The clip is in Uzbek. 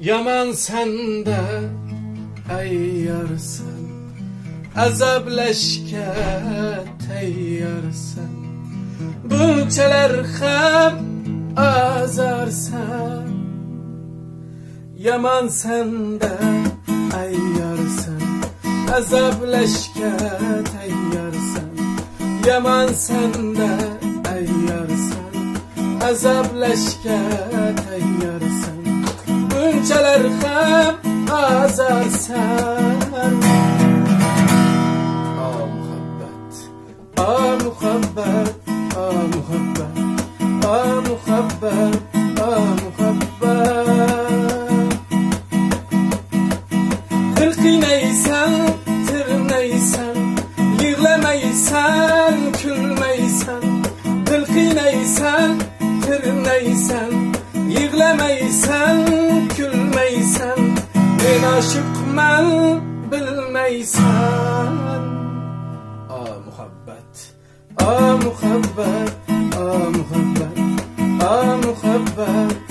Yaman sende ayyarsın, azableşke teyyarsın. Bunçalar hem azarsan. Yaman sende ayyarsın, azableşke teyyarsın. Yaman sende ayyarsın, azableşke teyyarsın. Bunçalar hem azarsan. Ah muhabbet, ah muhabbet, ah muhabbet, ah muhabbet. Hırkı neysen, tır neysen, yığlamaysan, külmeysen. Hırkı neysen, tır neysen, yığlamaysan, külmeysen. Ben aşıkman bilmeysen. Ah muhabbet, ah muhabbet, ah muhabbet, ah muhabbet.